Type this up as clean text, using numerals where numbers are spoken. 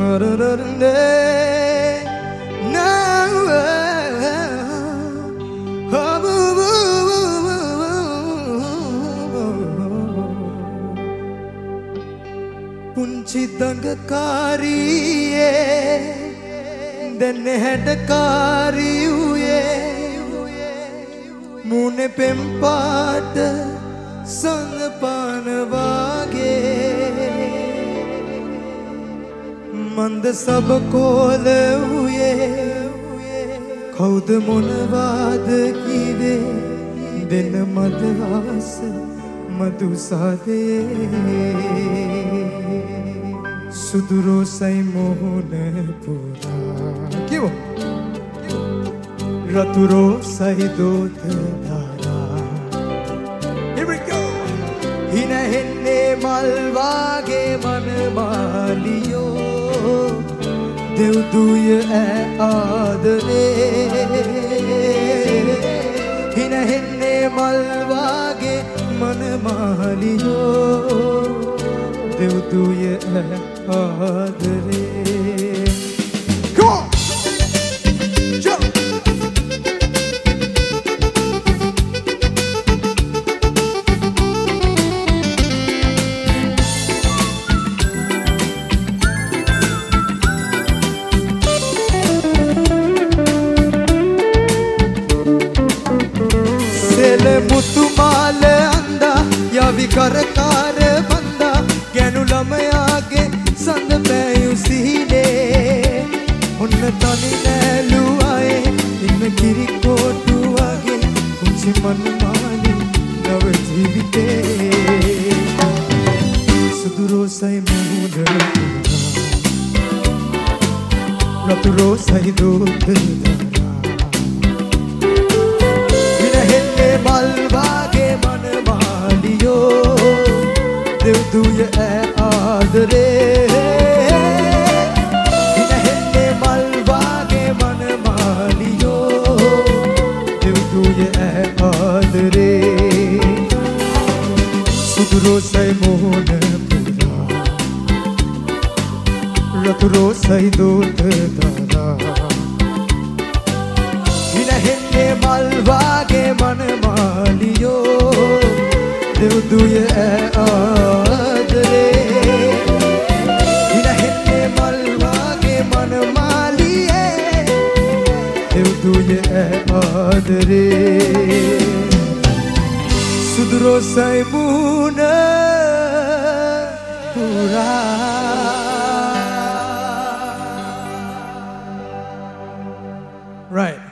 පුංචි දඟකාරියේ දැන් හැඩකාරී වූයේ මුනේ පෙම් පාට සඳපාන වාගේ මන්ද සබකෝල වූයේ කවුද මොනවාද කිවේ දෙන මදහස මදුසාදේ සුදුරෝසයි මොහොන පුරා කිවෝ රතුරෝසයි දෝත දාරා Here we go හින හෙන්නේ මල් වාගේ මන මාලියෝ දෙව්දුය ආදරේ හින හෙන්නේ මල් වාගේ මන මාලියෝ දෙව්දුය ආදරේ Come on! Jump! Sele mutu male anda yavi karakar banda genu lamaya සඳ පෑයු සිහිනේ ඔන්න තනි නෑලුවායේ ඉන්න කිරිකෝටු වගේ පුංචි මනමාලි නව ජීවිතේ සුදු රෝසයි මුහුණ රතු රෝසයි දෝත දරා විනහෙන්නේ මල් වාගේ මනමාලියෝ දෙව්දුය ආදරේ Rosai mohona pura Ratu rosai dota dara Hina henne malvage man maliyo Devduye aadare Hina henne malvage man maliye Devduye aadare Sudrosai muna pura Right.